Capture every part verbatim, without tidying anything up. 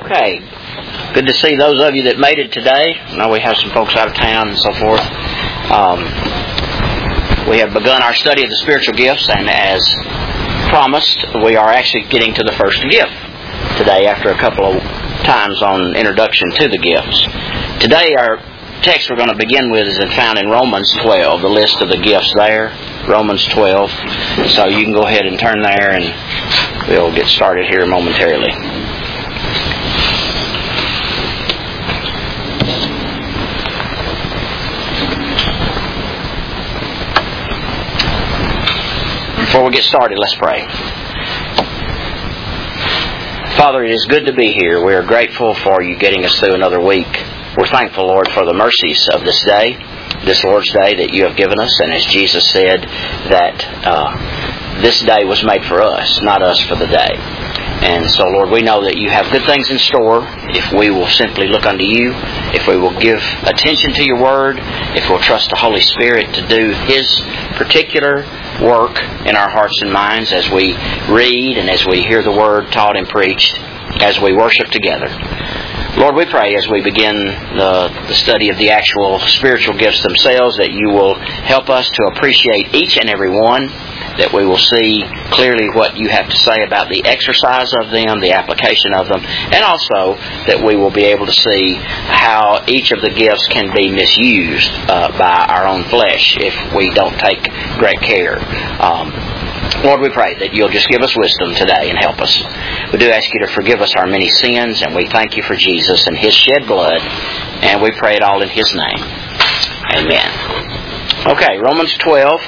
Okay. Good to see those of you that made it today. I know we have some folks out of town and so forth. Um, we have begun our study of the spiritual gifts, and as promised, we are actually getting to the first gift today after a couple of times on introduction to the gifts. Today our text we're going to begin with is found in Romans twelve, the list of the gifts there. Romans twelve. So you can go ahead and turn there and we'll get started here momentarily. Before we get started, let's pray. Father, it is good to be here. We are grateful for you getting us through another week. We're thankful, Lord, for the mercies of this day, this Lord's Day that you have given us. And as Jesus said, that uh, this day was made for us, not us for the day. And so, Lord, we know that you have good things in store if we will simply look unto you, if we will give attention to your word, if we'll trust the Holy Spirit to do his particular work in our hearts and minds as we read and as we hear the word taught and preached, as we worship together. Lord, we pray as we begin the, the study of the actual spiritual gifts themselves that you will help us to appreciate each and every one, that we will see clearly what you have to say about the exercise of them, the application of them, and also that we will be able to see how each of the gifts can be misused uh, by our own flesh if we don't take great care. Um, Lord, we pray that you'll just give us wisdom today and help us. We do ask you to forgive us our many sins, and we thank you for Jesus and his shed blood, and we pray it all in his name. Amen. Okay, Romans twelve.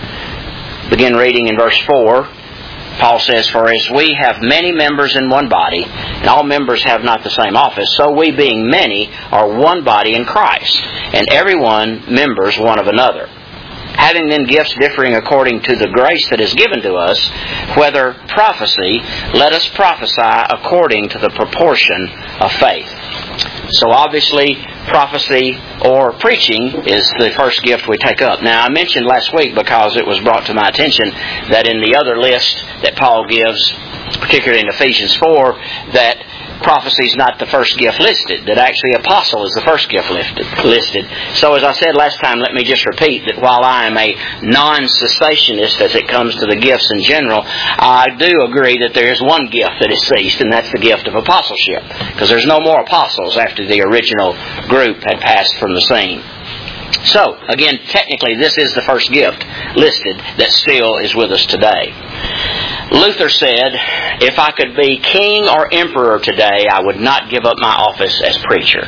Begin reading in verse four. Paul says, "For as we have many members in one body, and all members have not the same office, so we being many are one body in Christ, and every one members one of another. Having then gifts differing according to the grace that is given to us, whether prophecy, let us prophesy according to the proportion of faith." So obviously, prophecy or preaching is the first gift we take up. Now, I mentioned last week, because it was brought to my attention, that in the other list that Paul gives, particularly in Ephesians four, that prophecy is not the first gift listed, that actually apostle is the first gift listed. listed. So as I said last time, let me just repeat that while I am a non-cessationist as it comes to the gifts in general, I do agree that there is one gift that is ceased, and that's the gift of apostleship, because there's no more apostles after the original group had passed from the scene. So, again, technically this is the first gift listed that still is with us today. Luther said, "If I could be king or emperor today, I would not give up my office as preacher."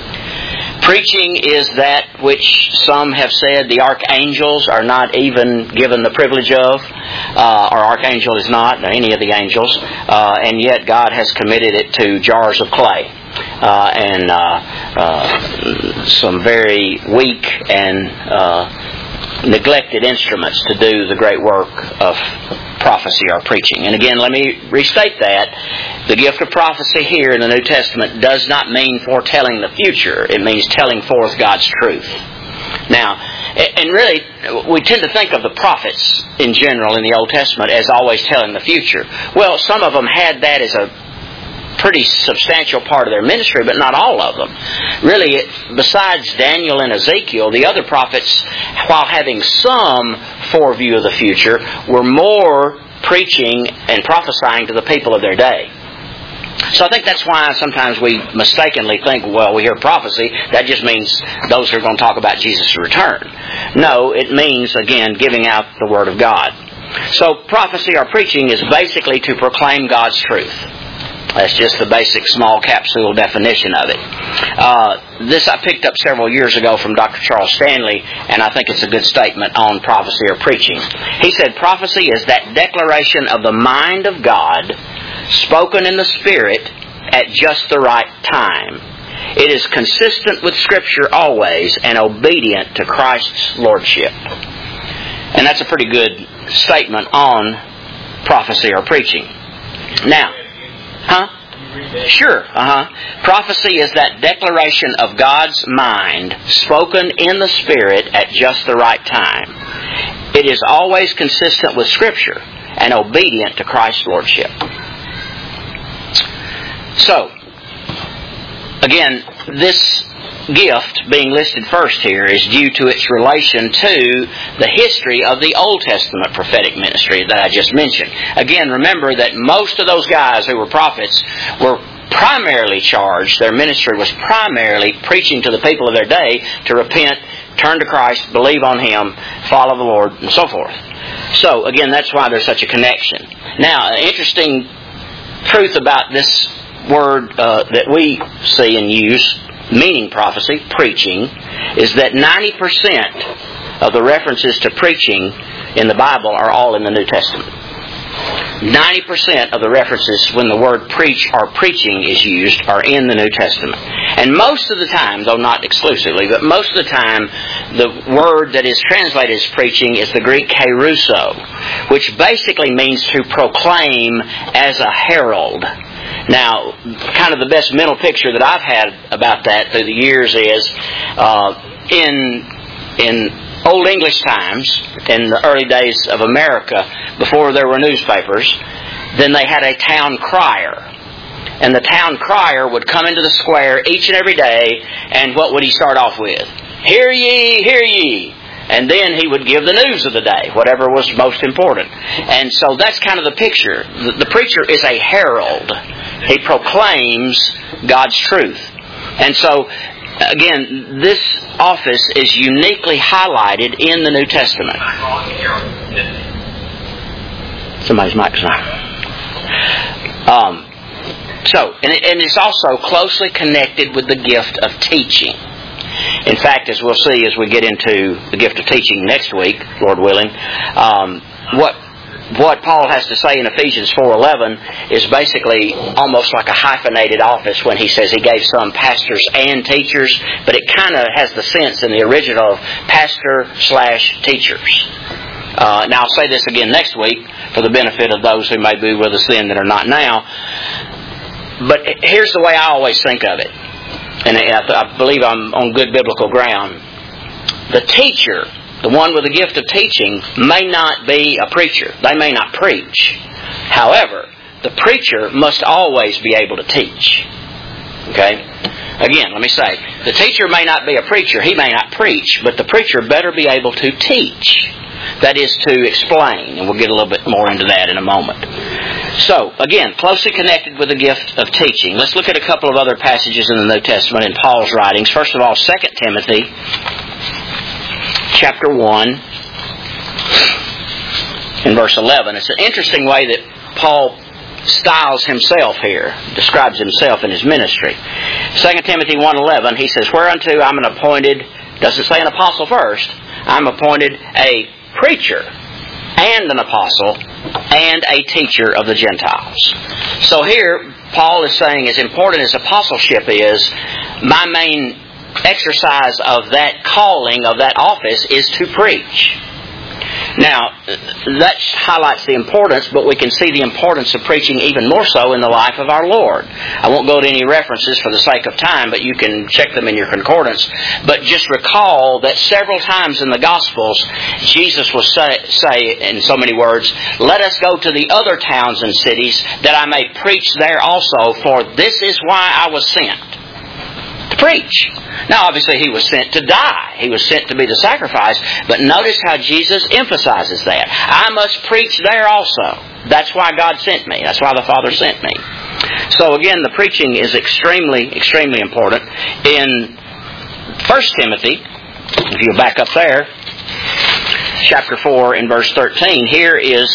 Preaching is that which some have said the archangels are not even given the privilege of, uh, or archangel is not, or any of the angels, uh, and yet God has committed it to jars of clay. Uh, and uh, uh, some very weak and uh, neglected instruments to do the great work of prophecy or preaching. And again, let me restate that. The gift of prophecy here in the New Testament does not mean foretelling the future. It means telling forth God's truth. Now, and really, we tend to think of the prophets in general in the Old Testament as always telling the future. Well, some of them had that as a pretty substantial part of their ministry, but not all of them. Really, besides Daniel and Ezekiel, the other prophets, while having some foreview of the future, were more preaching and prophesying to the people of their day. So I think that's why sometimes we mistakenly think, well, we hear prophecy, that just means those who are going to talk about Jesus' return. No, it means, again, giving out the Word of God. So prophecy or preaching is basically to proclaim God's truth. That's just the basic small capsule definition of it. Uh, this I picked up several years ago from Doctor Charles Stanley, and I think it's a good statement on prophecy or preaching. He said, "Prophecy is that declaration of the mind of God spoken in the Spirit at just the right time. It is consistent with Scripture always and obedient to Christ's Lordship." And that's a pretty good statement on prophecy or preaching. Now, Huh? Sure. Uh-huh. Prophecy is that declaration of God's mind spoken in the Spirit at just the right time. It is always consistent with Scripture and obedient to Christ's Lordship. So, again, this gift being listed first here is due to its relation to the history of the Old Testament prophetic ministry that I just mentioned. Again, remember that most of those guys who were prophets were primarily charged, their ministry was primarily preaching to the people of their day to repent, turn to Christ, believe on Him, follow the Lord, and so forth. So, again, that's why there's such a connection. Now, an interesting truth about this word uh, that we see and use, meaning prophecy, preaching, is that ninety percent of the references to preaching in the Bible are all in the New Testament. ninety percent of the references when the word preach or preaching is used are in the New Testament. And most of the time, though not exclusively, but most of the time, the word that is translated as preaching is the Greek keruso, which basically means to proclaim as a herald. Now, kind of the best mental picture that I've had about that through the years is uh, in in Old English times, in the early days of America, before there were newspapers, then they had a town crier. And the town crier would come into the square each and every day, and what would he start off with? Hear ye, hear ye. And then he would give the news of the day, whatever was most important. And so that's kind of the picture. The, the preacher is a herald. He proclaims God's truth. And so, again, this office is uniquely highlighted in the New Testament. Somebody's mic's on. Um, so, and, it, and it's also closely connected with the gift of teaching. In fact, as we'll see as we get into the gift of teaching next week, Lord willing, um, what what Paul has to say in Ephesians four eleven is basically almost like a hyphenated office when he says he gave some pastors and teachers, but it kind of has the sense in the original of pastor slash teachers. Uh, now I'll say this again next week for the benefit of those who may be with us then that are not now. But here's the way I always think of it. And I believe I'm on good biblical ground. The teacher, the one with the gift of teaching, may not be a preacher. They may not preach. However, the preacher must always be able to teach. Okay? Again, let me say, the teacher may not be a preacher. He may not preach, but the preacher better be able to teach. That is to explain, and we'll get a little bit more into that in a moment. So, again, closely connected with the gift of teaching. Let's look at a couple of other passages in the New Testament in Paul's writings. First of all, Second Timothy, chapter one, in verse eleven. It's an interesting way that Paul styles himself here, describes himself in his ministry. Second Timothy one eleven, he says, "Whereunto I'm an appointed," doesn't say an apostle first, "I'm appointed a preacher and an apostle and a teacher of the Gentiles." So here, Paul is saying, as important as apostleship is, my main exercise of that calling, of that office, is to preach. Now, that highlights the importance, but we can see the importance of preaching even more so in the life of our Lord. I won't go to any references for the sake of time, but you can check them in your concordance. But just recall that several times in the Gospels, Jesus will say, say in so many words, "Let us go to the other towns and cities, that I may preach there also, for this is why I was sent." To preach. Now, obviously, He was sent to die. He was sent to be the sacrifice. But notice how Jesus emphasizes that. I must preach there also. That's why God sent me. That's why the Father sent me. So, again, the preaching is extremely, extremely important. In First Timothy, if you back up there, chapter four and verse thirteen, here is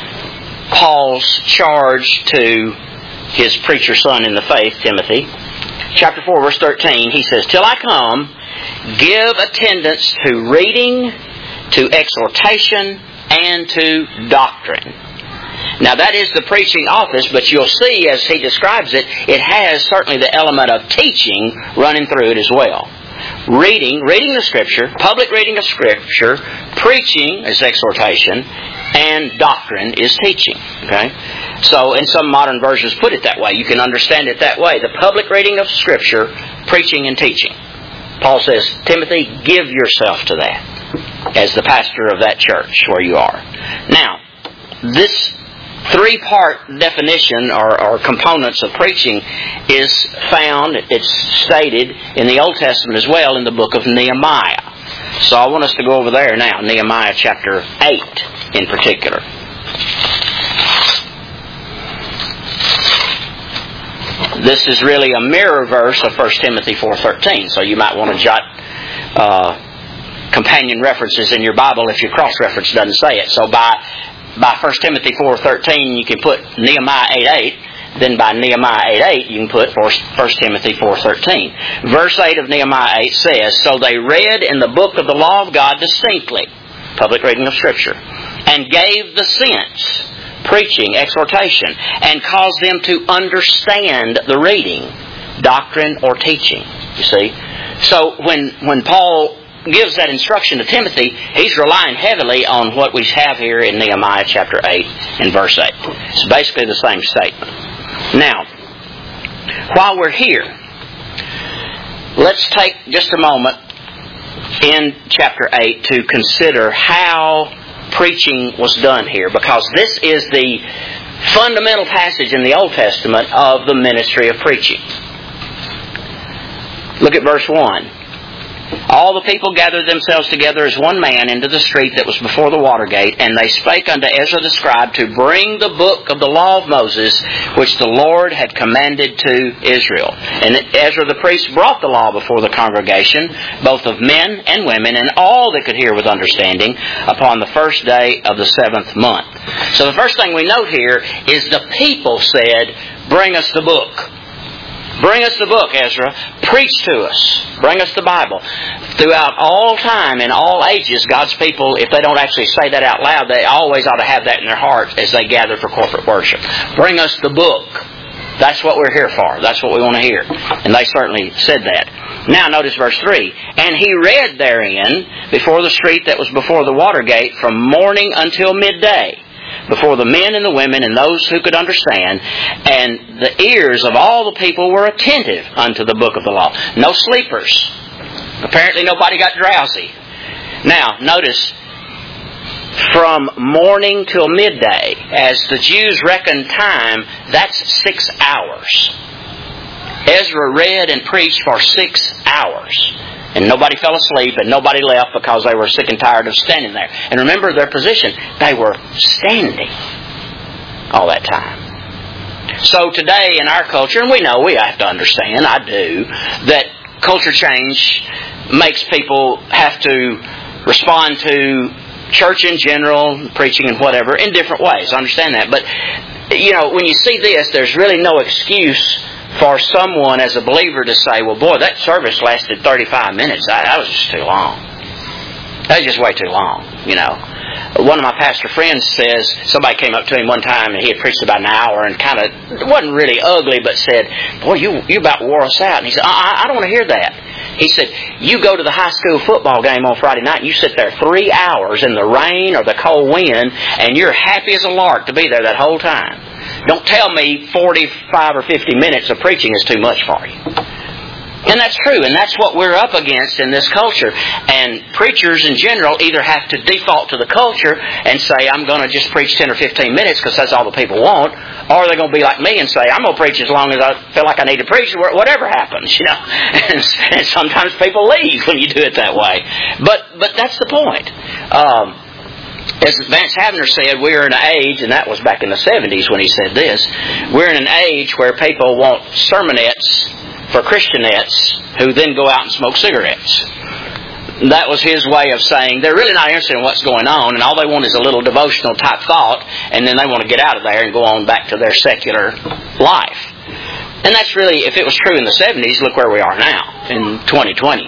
Paul's charge to his preacher son in the faith, Timothy. Chapter four, verse thirteen, he says, "Till I come, give attendance to reading, to exhortation, and to doctrine." Now that is the preaching office, but you'll see as he describes it, it has certainly the element of teaching running through it as well. Reading, reading the Scripture, public reading of Scripture, preaching is exhortation, and doctrine is teaching. Okay? So, in some modern versions put it that way. You can understand it that way. The public reading of Scripture, preaching and teaching. Paul says, Timothy, give yourself to that as the pastor of that church where you are. Now, this three-part definition or, or components of preaching is found, it's stated in the Old Testament as well in the book of Nehemiah. So I want us to go over there now, Nehemiah chapter eight in particular. This is really a mirror verse of First Timothy four thirteen, so you might want to jot uh, companion references in your Bible if your cross-reference doesn't say it. So by by First Timothy four thirteen, you can put Nehemiah eight eight. Then by Nehemiah eight eight, you can put First Timothy four thirteen. Verse eight of Nehemiah eight says, "So they read in the book of the law of God distinctly," public reading of Scripture, "and gave the sense," preaching, exhortation, "and caused them to understand the reading, doctrine, or teaching." You see? So when when Paul gives that instruction to Timothy, he's relying heavily on what we have here in Nehemiah chapter eight and verse eight. It's basically the same statement. Now, while we're here, let's take just a moment in chapter eight to consider how preaching was done here, because this is the fundamental passage in the Old Testament of the ministry of preaching. Look at verse one. "All the people gathered themselves together as one man into the street that was before the water gate, and they spake unto Ezra the scribe to bring the book of the law of Moses, which the Lord had commanded to Israel. And Ezra the priest brought the law before the congregation, both of men and women, and all that could hear with understanding, upon the first day of the seventh month." So the first thing we note here is the people said, "Bring us the book. Bring us the book, Ezra. Preach to us. Bring us the Bible." Throughout all time, in all ages, God's people, if they don't actually say that out loud, they always ought to have that in their hearts as they gather for corporate worship. Bring us the book. That's what we're here for. That's what we want to hear. And they certainly said that. Now notice verse three. "And he read therein before the street that was before the water gate from morning until midday, before the men and the women and those who could understand, and the ears of all the people were attentive unto the book of the law." No sleepers. Apparently nobody got drowsy. Now, notice, from morning till midday, as the Jews reckon time, that's six hours. Ezra read and preached for six hours. And nobody fell asleep and nobody left because they were sick and tired of standing there. And remember their position. They were standing all that time. So today in our culture, and we know, we have to understand, I do, that culture change makes people have to respond to church in general, preaching and whatever, in different ways. I understand that. But, you know, when you see this, there's really no excuse for someone as a believer to say, "Well, boy, that service lasted thirty-five minutes. That, that was just too long. That was just way too long," you know. One of my pastor friends says, somebody came up to him one time and he had preached about an hour and kind of, it wasn't really ugly, but said, "Boy, you you about wore us out." And he said, I, I don't want to hear that. He said, "You go to the high school football game on Friday night and you sit there three hours in the rain or the cold wind and you're happy as a lark to be there that whole time. Don't tell me forty-five or fifty minutes of preaching is too much for you." And that's true, and that's what we're up against in this culture. And preachers in general either have to default to the culture and say, "I'm going to just preach ten or fifteen minutes because that's all the people want," or they're going to be like me and say, "I'm going to preach as long as I feel like I need to preach, whatever happens," you know. And, and sometimes people leave when you do it that way. But but that's the point. Um, As Vance Havner said, we're in an age, and that was back in the seventies when he said this, we're in an age where people want sermonettes for Christianettes who then go out and smoke cigarettes. That was his way of saying they're really not interested in what's going on, and all they want is a little devotional type thought, and then they want to get out of there and go on back to their secular life. And that's really, if it was true in the seventies, look where we are now in twenty twenty.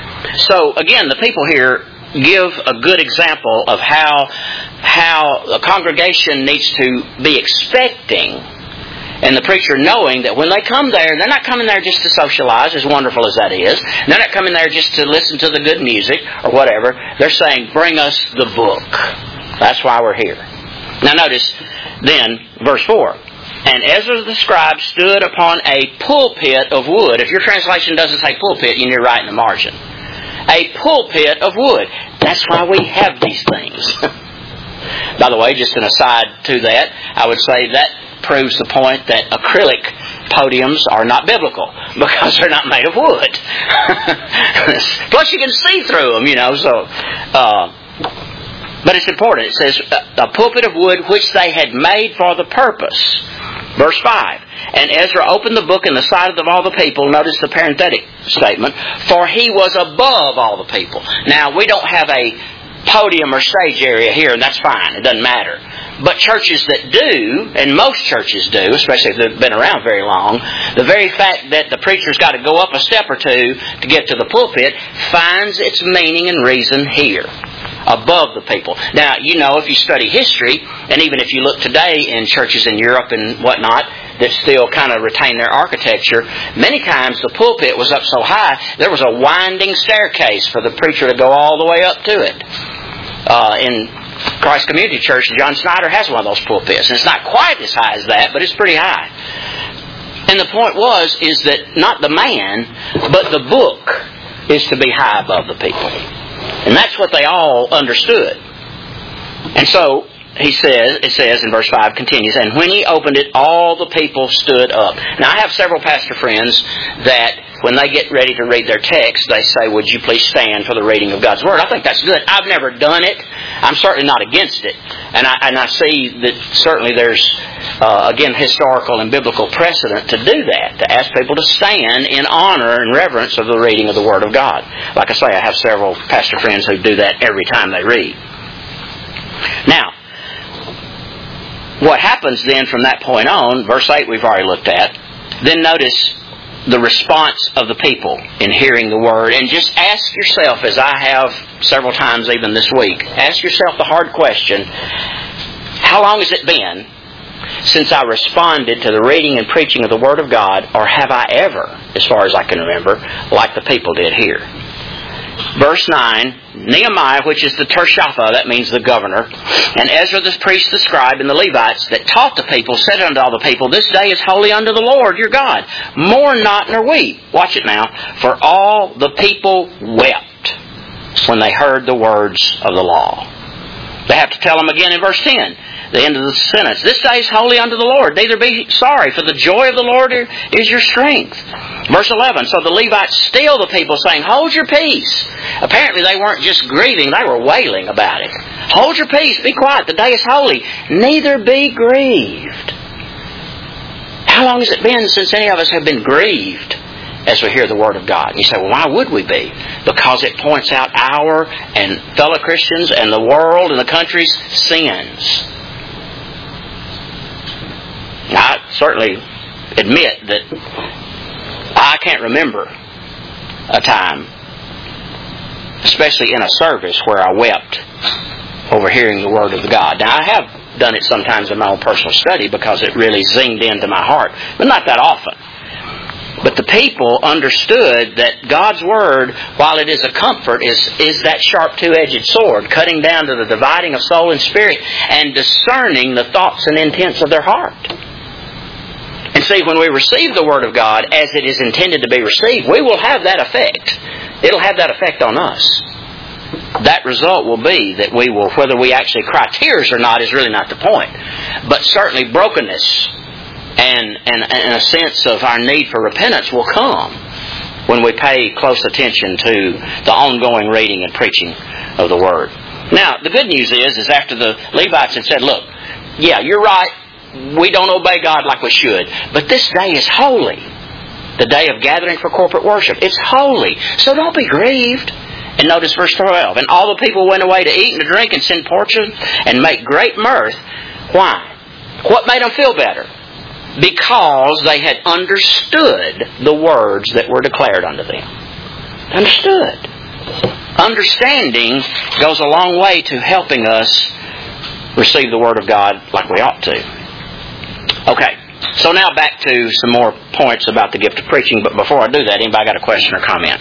So again, the people here give a good example of how how a congregation needs to be expecting, and the preacher knowing that when they come there, they're not coming there just to socialize, as wonderful as that is. They're not coming there just to listen to the good music or whatever. They're saying, "Bring us the book." That's why we're here. Now notice then, verse four. "And Ezra the scribe stood upon a pulpit of wood." If your translation doesn't say pulpit, you need to write in the margin. A pulpit of wood. That's why we have these things. By the way, just an aside to that, I would say that proves the point that acrylic podiums are not biblical because they're not made of wood. Plus, you can see through them, you know. So, uh, but it's important. It says, "A pulpit of wood which they had made for the purpose." Verse five. And Ezra opened the book in the sight of all the people. Notice the parenthetic statement. For he was above all the people. Now, we don't have a podium or stage area here, and that's fine. It doesn't matter. But churches that do, and most churches do, especially if they've been around very long, the very fact that the preacher's got to go up a step or two to get to the pulpit finds its meaning and reason here, above the people. Now, you know, if you study history, and even if you look today in churches in Europe and whatnot, that still kind of retain their architecture, many times the pulpit was up so high, there was a winding staircase for the preacher to go all the way up to it. Uh, in Christ Community Church, John Snyder has one of those pulpits. And it's not quite as high as that, but it's pretty high. And the point was, is that not the man, but the book is to be high above the people. And that's what they all understood. And so, he says, it says in verse five, continues, and when he opened it, all the people stood up. Now, I have several pastor friends that when they get ready to read their text, they say, would you please stand for the reading of God's Word? I think that's good. I've never done it. I'm certainly not against it. And I, and I see that certainly there's, uh, again, historical and biblical precedent to do that, to ask people to stand in honor and reverence of the reading of the Word of God. Like I say, I have several pastor friends who do that every time they read. Now, what happens then from that point on, verse eight we've already looked at, then notice the response of the people in hearing the Word. And just ask yourself, as I have several times even this week, ask yourself the hard question, how long has it been since I responded to the reading and preaching of the Word of God, or have I ever, as far as I can remember, like the people did here? Verse nine, Nehemiah, which is the Tershatha, that means the governor, and Ezra the priest, the scribe, and the Levites that taught the people, said unto all the people, this day is holy unto the Lord your God. Mourn not nor weep. Watch it now. For all the people wept when they heard the words of the law. They have to tell them again in verse ten. The end of the sentence. This day is holy unto the Lord. Neither be sorry, for the joy of the Lord is your strength. Verse eleven. So the Levites still the people, saying, hold your peace. Apparently they weren't just grieving, they were wailing about it. Hold your peace, be quiet, the day is holy. Neither be grieved. How long has it been since any of us have been grieved as we hear the Word of God? And you say, well, why would we be? Because it points out our and fellow Christians and the world and the country's sins. I certainly admit that I can't remember a time, especially in a service, where I wept over hearing the Word of God. Now, I have done it sometimes in my own personal study because it really zinged into my heart, but not that often. But the people understood that God's Word, while it is a comfort, is, is that sharp two-edged sword, cutting down to the dividing of soul and spirit and discerning the thoughts and intents of their heart. And see, when we receive the Word of God as it is intended to be received, we will have that effect. It'll have that effect on us. That result will be that we will, whether we actually cry tears or not is really not the point, but certainly brokenness and, and, and a sense of our need for repentance will come when we pay close attention to the ongoing reading and preaching of the Word. Now, the good news is, is after the Levites had said, look, yeah, you're right, we don't obey God like we should, but this day is holy. The day of gathering for corporate worship. It's holy. So don't be grieved. And notice verse twelve. And all the people went away to eat and to drink and send portions and make great mirth. Why? What made them feel better? Because they had understood the words that were declared unto them. Understood. Understanding goes a long way to helping us receive the Word of God like we ought to. Okay, so now back to some more points about the gift of preaching. But before I do that, anybody got a question or comment?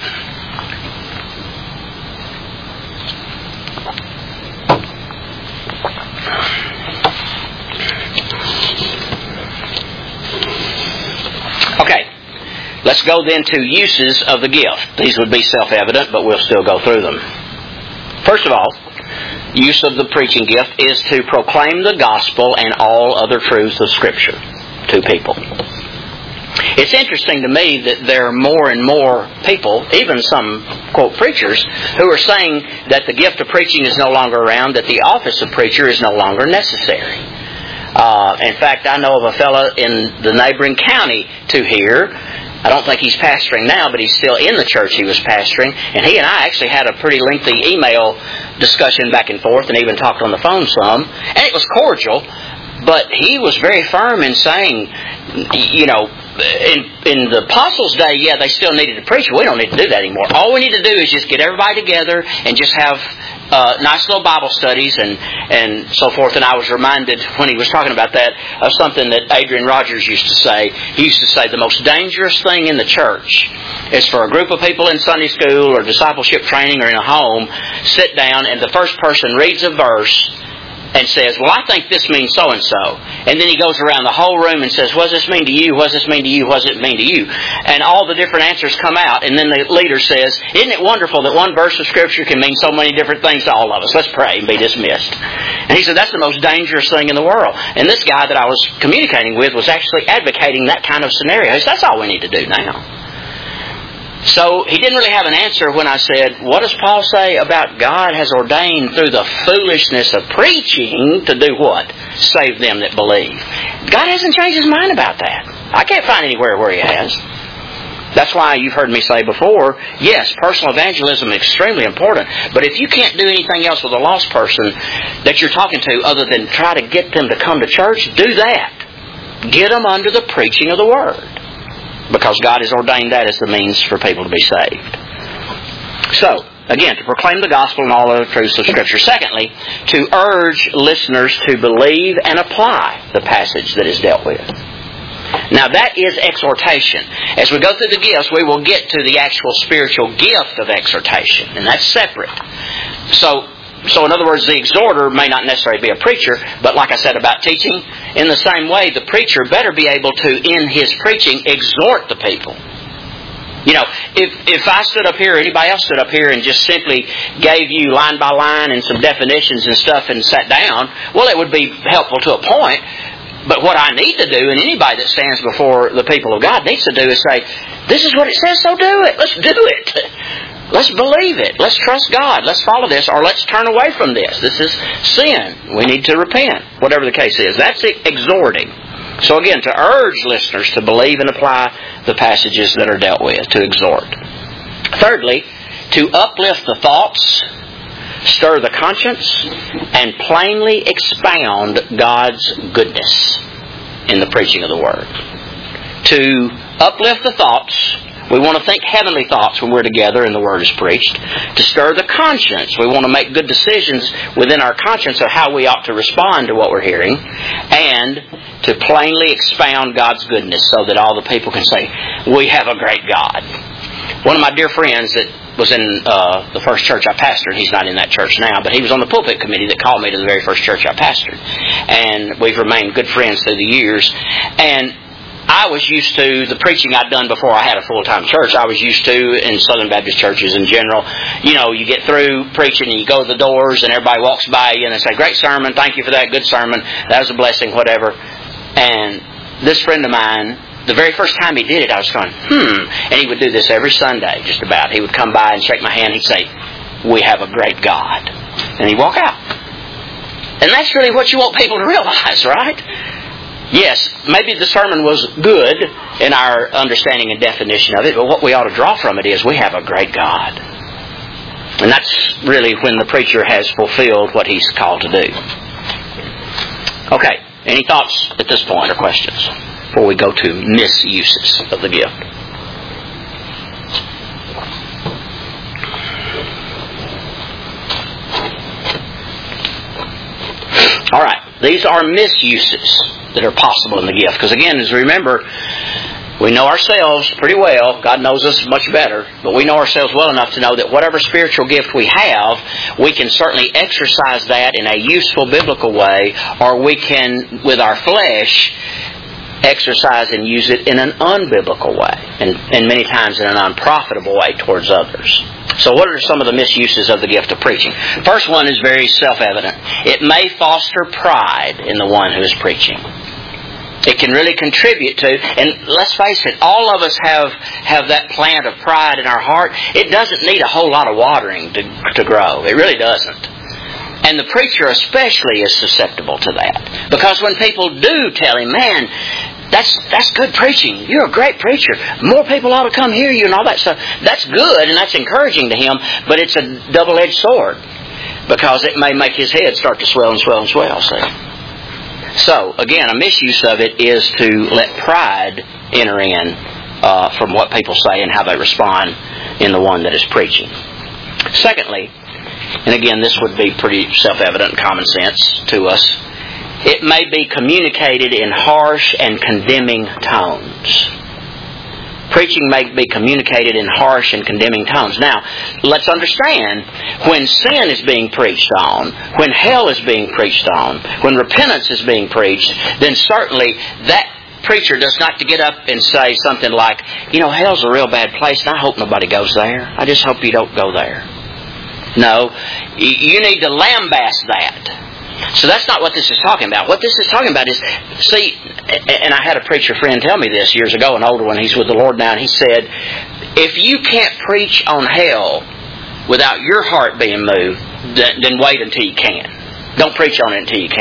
Okay, let's go then to uses of the gift. These would be self-evident, but we'll still go through them. First of all, use of the preaching gift is to proclaim the gospel and all other truths of Scripture to people. It's interesting to me that there are more and more people, even some, quote, preachers, who are saying that the gift of preaching is no longer around, that the office of preacher is no longer necessary. Uh, in fact, I know of a fellow in the neighboring county to here. I don't think he's pastoring now, but he's still in the church he was pastoring. And he and I actually had a pretty lengthy email discussion back and forth and even talked on the phone some. And it was cordial, but he was very firm in saying, you know, in, in the apostles' day, yeah, they still needed to preach. We don't need to do that anymore. All we need to do is just get everybody together and just have uh, nice little Bible studies and, and so forth. And I was reminded when he was talking about that of something that Adrian Rogers used to say. He used to say the most dangerous thing in the church is for a group of people in Sunday school or discipleship training or in a home sit down and the first person reads a verse and says, well, I think this means so-and-so. And then he goes around the whole room and says, what does this mean to you? What does this mean to you? What does it mean to you? And all the different answers come out. And then the leader says, isn't it wonderful that one verse of Scripture can mean so many different things to all of us? Let's pray and be dismissed. And he said, that's the most dangerous thing in the world. And this guy that I was communicating with was actually advocating that kind of scenario. He said, that's all we need to do now. So he didn't really have an answer when I said, what does Paul say about God has ordained through the foolishness of preaching to do what? Save them that believe. God hasn't changed His mind about that. I can't find anywhere where He has. That's why you've heard me say before, yes, personal evangelism is extremely important, but if you can't do anything else with a lost person that you're talking to other than try to get them to come to church, do that. Get them under the preaching of the Word. Because God has ordained that as the means for people to be saved. So, again, to proclaim the gospel and all other truths of Scripture. Secondly, to urge listeners to believe and apply the passage that is dealt with. Now, that is exhortation. As we go through the gifts, we will get to the actual spiritual gift of exhortation, and that's separate. So, So in other words, the exhorter may not necessarily be a preacher, but like I said about teaching, in the same way, the preacher better be able to, in his preaching, exhort the people. You know, if if I stood up here, or anybody else stood up here and just simply gave you line by line and some definitions and stuff and sat down, well, it would be helpful to a point. But what I need to do, and anybody that stands before the people of God needs to do, is say, this is what it says, so do it. Let's do it. Let's believe it. Let's trust God. Let's follow this, or let's turn away from this. This is sin. We need to repent. Whatever the case is. That's exhorting. So again, to urge listeners to believe and apply the passages that are dealt with, to exhort. Thirdly, to uplift the thoughts, stir the conscience, and plainly expound God's goodness in the preaching of the Word. To uplift the thoughts, we want to think heavenly thoughts when we're together and the Word is preached. To stir the conscience, we want to make good decisions within our conscience of how we ought to respond to what we're hearing. And to plainly expound God's goodness so that all the people can say, we have a great God. One of my dear friends that was in uh, the first church I pastored, he's not in that church now, but he was on the pulpit committee that called me to the very first church I pastored. And we've remained good friends through the years. And I was used to the preaching I'd done before I had a full-time church. I was used to in Southern Baptist churches in general. You know, you get through preaching and you go to the doors and everybody walks by you and they say, great sermon, thank you for that, good sermon, that was a blessing, whatever. And this friend of mine, the very first time he did it, I was going, hmm. And he would do this every Sunday, just about. He would come by and shake my hand. He'd say, we have a great God. And he'd walk out. And that's really what you want people to realize, right? Yes, maybe the sermon was good in our understanding and definition of it, but what we ought to draw from it is we have a great God. And that's really when the preacher has fulfilled what he's called to do. Okay, any thoughts at this point or questions before we go to misuses of the gift? All right, these are misuses that are possible in the gift. Because again, as we remember, we know ourselves pretty well. God knows us much better. But we know ourselves well enough to know that whatever spiritual gift we have, we can certainly exercise that in a useful biblical way, or we can, with our flesh, exercise and use it in an unbiblical way. And, and many times in an unprofitable way towards others. So what are some of the misuses of the gift of preaching? First one is very self-evident. It may foster pride in the one who is preaching. It can really contribute to, and let's face it, all of us have, have that plant of pride in our heart. It doesn't need a whole lot of watering to, to grow. It really doesn't. And the preacher especially is susceptible to that. Because when people do tell him, man, that's that's good preaching. You're a great preacher. More people ought to come hear you and all that stuff. That's good and that's encouraging to him, but it's a double-edged sword. Because it may make his head start to swell and swell and swell, see. So, again, a misuse of it is to let pride enter in uh, from what people say and how they respond in the one that is preaching. Secondly, and again, this would be pretty self-evident and common sense to us, it may be communicated in harsh and condemning tones. Preaching may be communicated in harsh and condemning tones. Now, let's understand, when sin is being preached on, when hell is being preached on, when repentance is being preached, then certainly that preacher does not to get up and say something like, you know, hell's a real bad place and I hope nobody goes there. I just hope you don't go there. No, you need to lambaste that. So that's not what this is talking about. What this is talking about is, see, and I had a preacher friend tell me this years ago, an older one, he's with the Lord now, and he said, if you can't preach on hell without your heart being moved, then, then wait until you can. Don't preach on it until you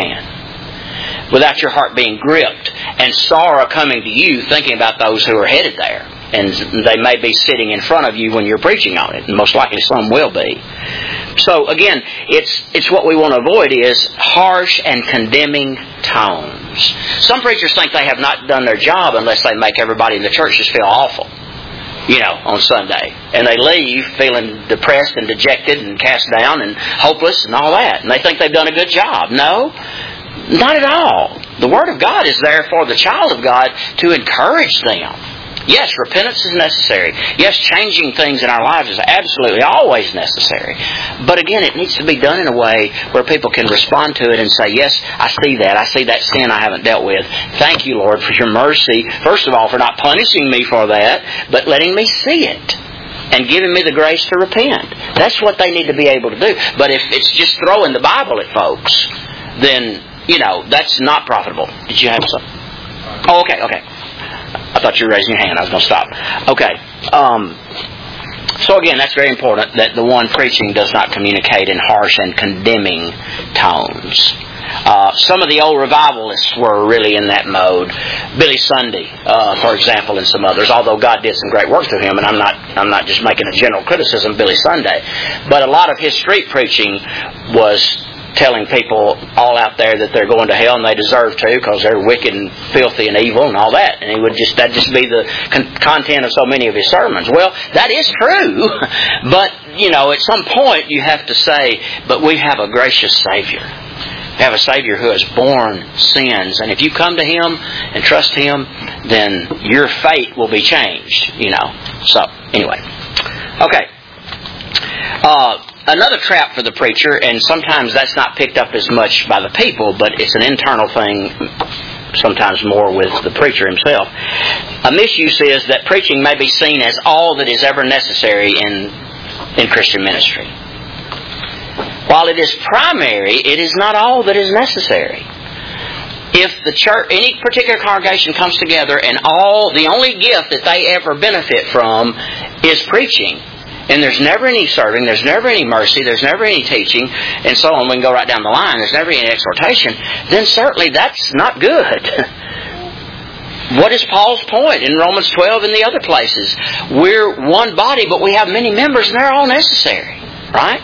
can. Without your heart being gripped and sorrow coming to you thinking about those who are headed there. And they may be sitting in front of you when you're preaching on it. And most likely some will be. So again, it's it's what we want to avoid is harsh and condemning tones. Some preachers think they have not done their job unless they make everybody in the church just feel awful. You know, on Sunday. And they leave feeling depressed and dejected and cast down and hopeless and all that. And they think they've done a good job. No, not at all. The Word of God is there for the child of God to encourage them. Yes, repentance is necessary. Yes, changing things in our lives is absolutely always necessary. But again, it needs to be done in a way where people can respond to it and say, yes, I see that. I see that sin I haven't dealt with. Thank you, Lord, for your mercy. First of all, for not punishing me for that, but letting me see it and giving me the grace to repent. That's what they need to be able to do. But if it's just throwing the Bible at folks, then, you know, that's not profitable. Did you have something? Oh, okay, okay. I thought you were raising your hand. I was going to stop. Okay. Um, so again, that's very important that the one preaching does not communicate in harsh and condemning tones. Uh, some of the old revivalists were really in that mode. Billy Sunday, uh, for example, and some others. Although God did some great work through him, and I'm not I'm not just making a general criticism of Billy Sunday, but a lot of his street preaching was telling people all out there that they're going to hell and they deserve to because they're wicked and filthy and evil and all that. And he would just that'd just be the con- content of so many of his sermons. Well, that is true, but you know, at some point you have to say, but we have a gracious Savior. We have a Savior who has borne sins, and if you come to Him and trust Him, then your fate will be changed. You know. So anyway, okay. Uh, Another trap for the preacher, and sometimes that's not picked up as much by the people, but it's an internal thing, sometimes more with the preacher himself. A misuse is that preaching may be seen as all that is ever necessary in, in Christian ministry. While it is primary, it is not all that is necessary. If the church, any particular congregation comes together and all, the only gift that they ever benefit from is preaching, and there's never any serving, there's never any mercy, there's never any teaching, and so on, we can go right down the line, there's never any exhortation, then certainly that's not good. What is Paul's point in Romans twelve and the other places? We're one body, but we have many members, and they're all necessary. Right?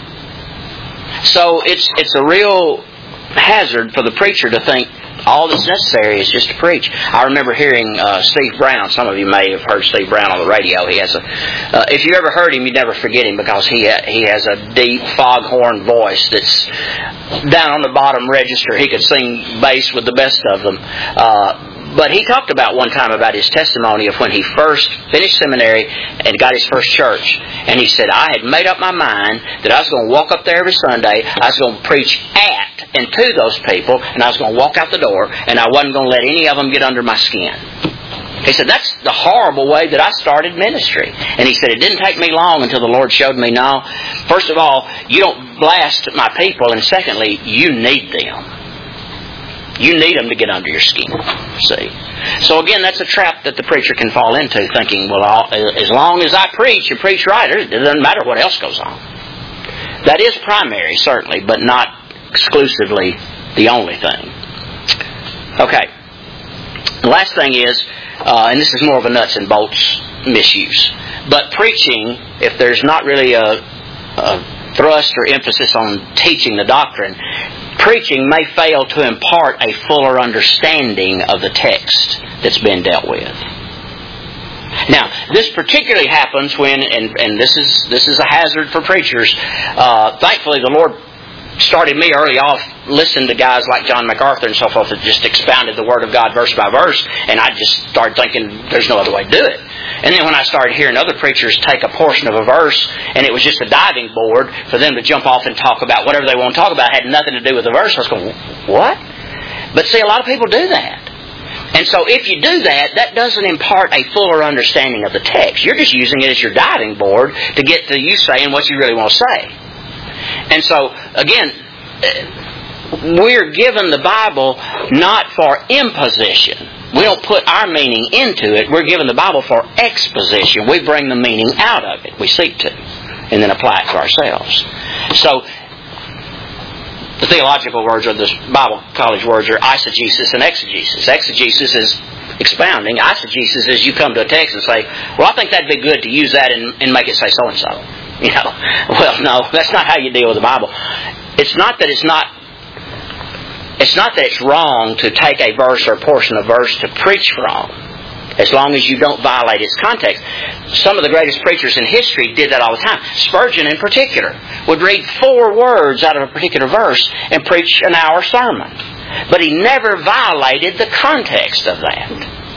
So it's it's a real hazard for the preacher to think all that's necessary is just to preach. I remember hearing uh, Steve Brown. Some of you may have heard Steve Brown on the radio. He has a. Uh, if you ever heard him, you never forget him because he ha- he has a deep foghorn voice that's down on the bottom register. He could sing bass with the best of them. Uh, But he talked about one time about his testimony of when he first finished seminary and got his first church. And he said, I had made up my mind that I was going to walk up there every Sunday, I was going to preach at and to those people, and I was going to walk out the door, and I wasn't going to let any of them get under my skin. He said, that's the horrible way that I started ministry. And he said, it didn't take me long until the Lord showed me, no, first of all, you don't blast my people, and secondly, you need them. You need them to get under your skin, see. So again, that's a trap that the preacher can fall into, thinking, well, I'll, as long as I preach and preach right, it doesn't matter what else goes on. That is primary, certainly, but not exclusively the only thing. Okay. The last thing is, uh, and this is more of a nuts and bolts misuse, but preaching, if there's not really a, a thrust or emphasis on teaching the doctrine, preaching may fail to impart a fuller understanding of the text that's been dealt with. Now, this particularly happens when, and, and this is this is a hazard for preachers. Uh, thankfully, the Lord started me early off listening to guys like John MacArthur and so forth that just expounded the Word of God verse by verse, and I just started thinking there's no other way to do it. And then when I started hearing other preachers take a portion of a verse, and it was just a diving board for them to jump off and talk about whatever they want to talk about, it had nothing to do with the verse, I was going, what? But see, a lot of people do that. And so if you do that, that doesn't impart a fuller understanding of the text. You're just using it as your diving board to get to you saying what you really want to say. And so, again, we're given the Bible not for imposition. We don't put our meaning into it. We're given the Bible for exposition. We bring the meaning out of it. We seek to. And then apply it to ourselves. So, the theological words or the Bible college words are eisegesis and exegesis. Exegesis is expounding. Eisegesis is you come to a text and say, well, I think that'd be good to use that and, and make it say so-and-so. You know, well, no, that's not how you deal with the Bible. It's not that it's not, it's not that it's wrong to take a verse or a portion of verse to preach from, as long as you don't violate its context. Some of the greatest preachers in history did that all the time. Spurgeon, in particular, would read four words out of a particular verse and preach an hour sermon. But he never violated the context of that.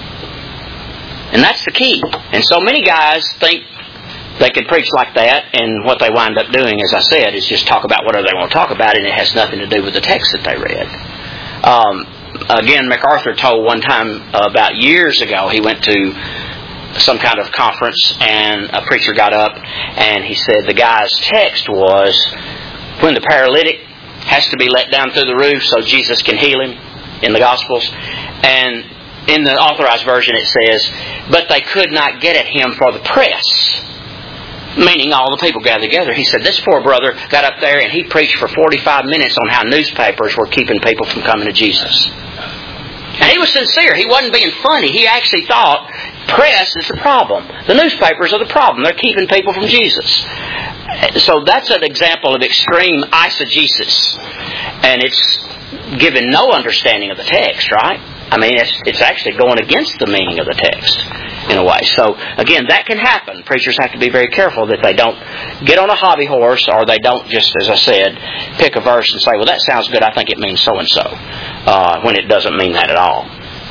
And that's the key. And so many guys think they can preach like that, and what they wind up doing, as I said, is just talk about whatever they want to talk about, and it has nothing to do with the text that they read. Um, again, MacArthur told one time uh, about years ago, he went to some kind of conference, and a preacher got up, and he said the guy's text was, when the paralytic has to be let down through the roof so Jesus can heal him, in the Gospels, and in the Authorized Version it says, but they could not get at him for the press. Meaning all the people gathered together. He said, this poor brother got up there and he preached for forty-five minutes on how newspapers were keeping people from coming to Jesus. And he was sincere. He wasn't being funny. He actually thought, press is the problem. The newspapers are the problem. They're keeping people from Jesus. So that's an example of extreme eisegesis. And it's given no understanding of the text, right? I mean, it's, it's actually going against the meaning of the text in a way. So, again, that can happen. Preachers have to be very careful that they don't get on a hobby horse, or they don't just, as I said, pick a verse and say, well, that sounds good, I think it means so-and-so, uh, when it doesn't mean that at all.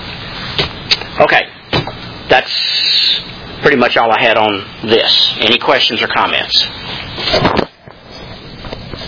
Okay. That's pretty much all I had on this. Any questions or comments?